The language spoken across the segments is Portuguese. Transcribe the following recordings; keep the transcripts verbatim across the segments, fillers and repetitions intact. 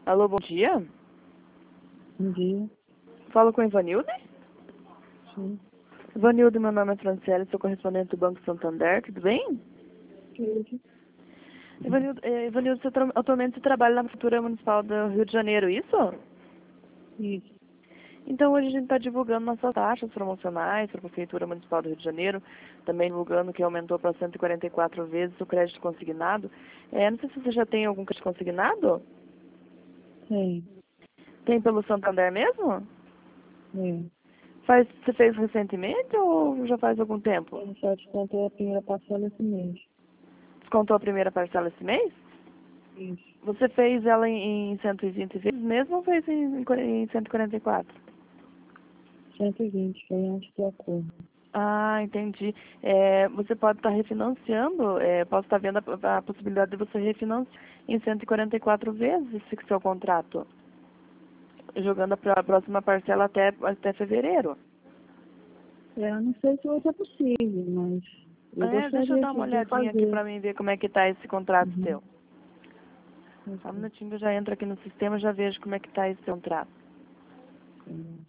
Alô, bom dia. Bom dia. Falo com a Ivanilde? Sim. Ivanilde, meu nome é Franciele, sou correspondente do Banco Santander, tudo bem? Tudo. Ivanilde, eh, Ivanilde você tra atualmente você trabalha na Prefeitura Municipal do Rio de Janeiro, isso? Isso. Então hoje a gente está divulgando nossas taxas promocionais para a Prefeitura Municipal do Rio de Janeiro, também divulgando que aumentou para cento e quarenta e quatro vezes o crédito consignado. É, não sei se você já tem algum crédito consignado? Tem. Tem pelo Santander mesmo? É. Faz, você fez recentemente ou já faz algum tempo? Eu só descontei a primeira parcela esse mês. Descontou a primeira parcela esse mês? Isso. Você fez ela em, em cento e vinte vezes mesmo ou fez em, em, quar- em cento e quarenta e quatro? cento e vinte, foi antes do acordo. Ah, entendi. É, você pode estar refinanciando, é, posso estar vendo a, a possibilidade de você refinanciar em cento e quarenta e quatro vezes esse seu contrato, jogando a, pra- a próxima parcela até, até fevereiro. É, eu não sei se hoje é possível, mas eu É, deixa eu gostaria dar uma de, de olhadinha aqui fazer. para mim ver como é que tá esse contrato Uhum. seu. Só um Ok. minutinho que eu já entro aqui no sistema e já vejo como é que tá esse contrato. Hum.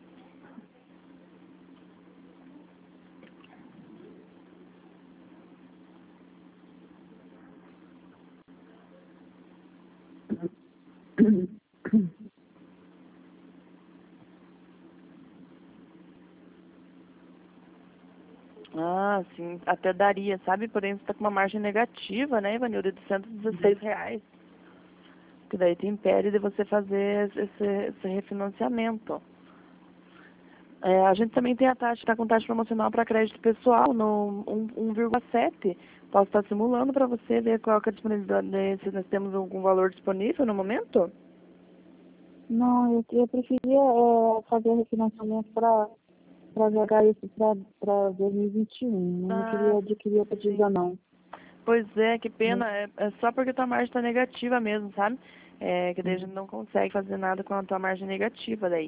Ah, sim, até daria, sabe? Porém, você está com uma margem negativa, né, Ivanildo, de cento e dezesseis reais. Que daí te impede de você fazer esse, esse refinanciamento. É, a gente também tem a taxa, está com taxa promocional para crédito pessoal no um- 1,7. Posso estar simulando para você ver qual que é a disponibilidade, né, se nós temos algum valor disponível no momento? Não, eu, eu preferia é, fazer o refinanciamento para para jogar isso para dois mil e vinte e um. Eu não Ah, queria adquirir outra sim. dívida, não. Pois é, que Né? pena. É, é só porque tua margem está negativa mesmo, sabe? É, que daí a gente Uhum. não consegue fazer nada com a tua margem negativa daí.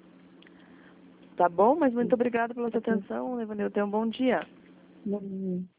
Tá bom? Mas muito obrigada pela sua Ok. atenção, Levanil. Tenha um bom dia. Uhum.